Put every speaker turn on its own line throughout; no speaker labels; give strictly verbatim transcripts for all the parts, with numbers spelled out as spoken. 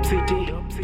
City.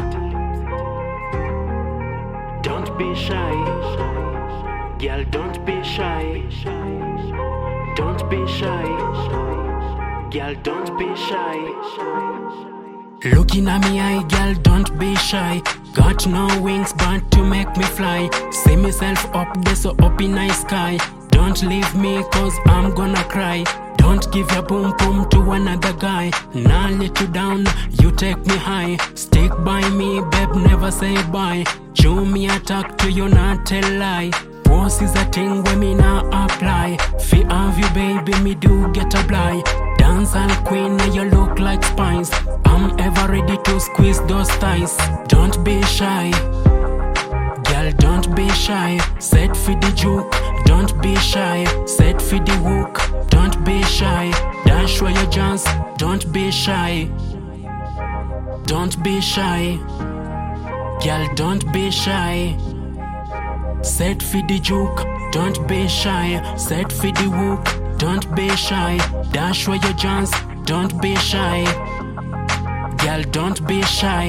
Don't be shy. Girl, don't be shy. Don't be shy. Girl, don't be shy. Looking at me eye, girl, don't be shy. Got no wings but to make me fly. See myself up there so up in the sky. Don't leave me cause I'm gonna cry. Don't give your boom boom to another guy. Nah, let you down, you take me high. Stick by me, babe, never say bye. Show me a talk to you, not tell lie. Force is a thing when me now apply. Fi have you, baby, me do get a blind. Dance and queen, now you look like spice. I'm ever ready to squeeze those thighs. Don't be shy. Girl, don't be shy. Set for the juke. Don't be shy. Set for the hook. Don't be shy. Dash where you dance. Don't be shy. Don't be shy. Girl, don't be shy. Set for the juke. Don't be shy. Set for the hook. Don't be shy. Dash where you dance. Don't be shy. Girl, don't be shy.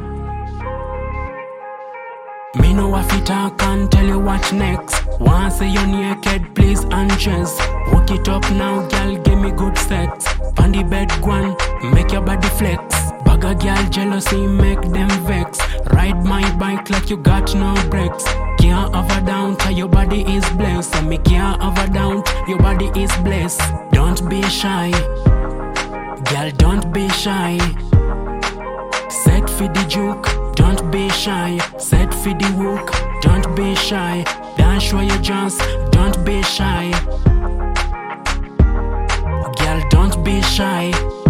Me know if you talk and tell you what next. Once say you're naked, please undress. Work it up now, girl, give me good sex. On the bed, go make your body flex. Bag a girl jealousy, make them vex. Ride my bike like you got no brakes. Can't have a down, cause your body is blessed. And me can't have a down, your body is blessed. Don't be shy. Girl, don't be shy. Set for the juke. Don't be shy. Set for the hook. Don't be shy. Dance where you dance. Don't be shy. Girl, don't be shy.